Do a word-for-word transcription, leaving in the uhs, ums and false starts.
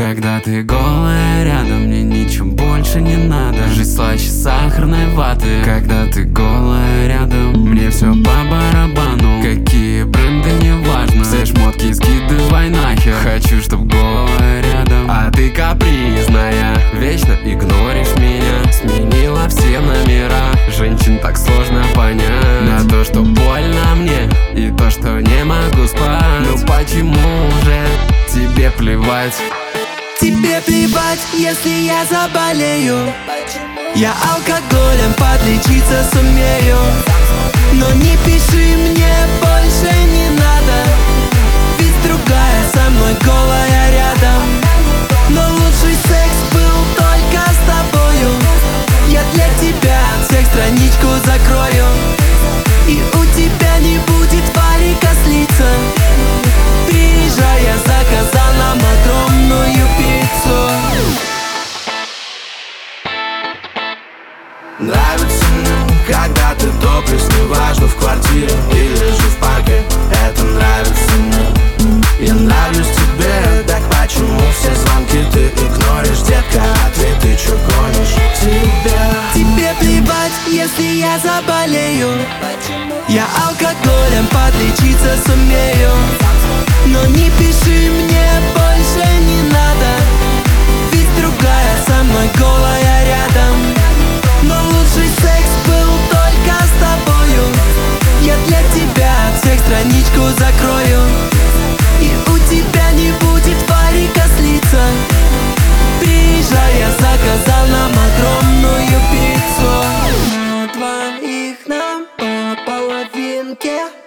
Когда ты голая рядом, мне ничего больше не надо. Жизнь слаще сахарной ваты. Когда ты голая рядом, мне все по барабану. Какие бренды, не важно. Все шмотки скидывай нахер. Хочу, чтоб голая рядом, а ты капризная, вечно игноришь меня. Сменила все номера, женщин так сложно понять. На то, что больно мне, и то, что не могу спать. Ну почему же тебе плевать? Тебе плевать, если я заболею. Я алкоголем подлечиться сумею. Но не пиши мне, больше не надо.